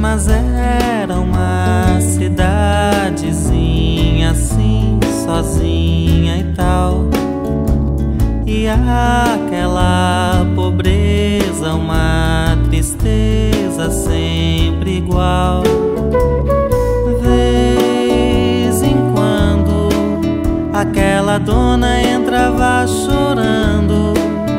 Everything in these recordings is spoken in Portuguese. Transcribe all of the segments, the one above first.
mas era uma cidadezinha assim, sozinha e tal. E aquela pobreza, uma tristeza sempre igual. Vez em quando aquela dona entrava chorando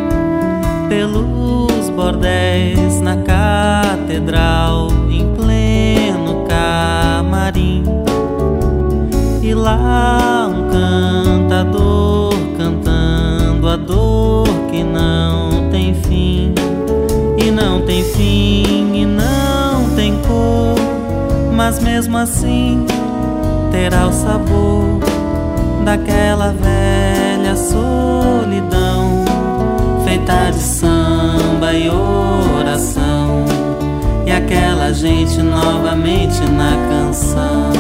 pelos bordéis na catedral, em pleno camarim. E lá um cantador cantando a dor que não tem fim. E não tem fim, e não tem cor, mas mesmo assim terá o sabor daquela velha solidão, feita de samba e oração, e aquela gente novamente na canção.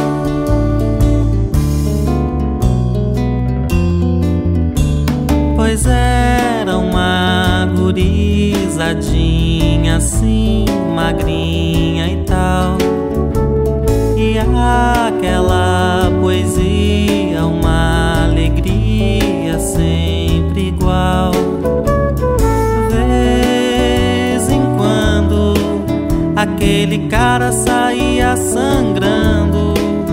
Pois era uma gurizadinha assim, magrinha e tal. E aquela poesia, uma alegria sempre igual. Vez em quando aquele cara saía sangrando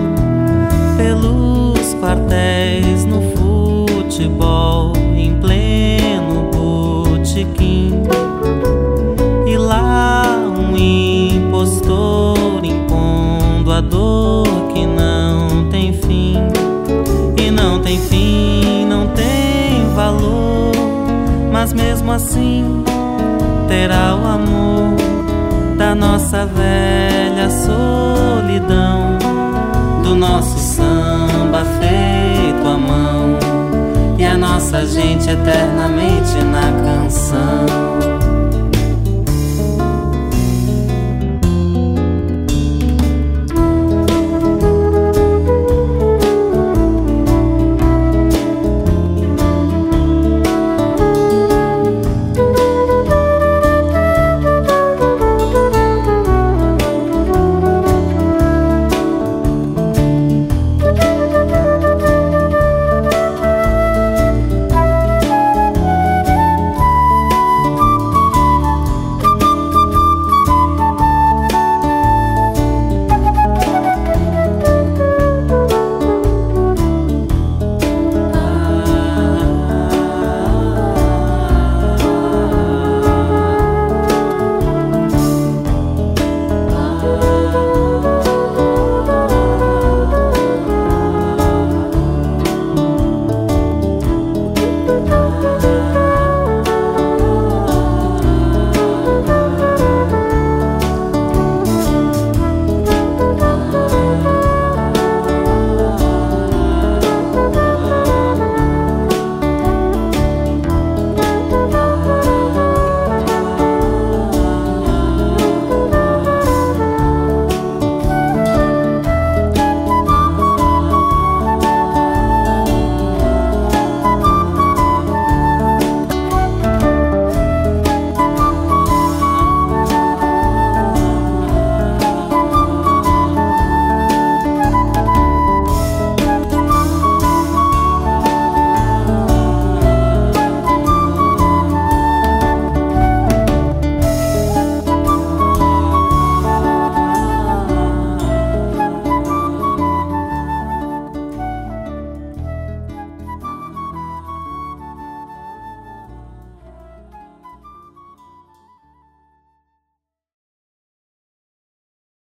pelos quartéis no futebol, em pleno botequim. E lá um impostor impondo a dor que não tem fim. E não tem fim, não tem valor, mas mesmo assim terá o amor da nossa velha solidão, do nosso samba feito à mão, e a nossa gente eternamente na canção.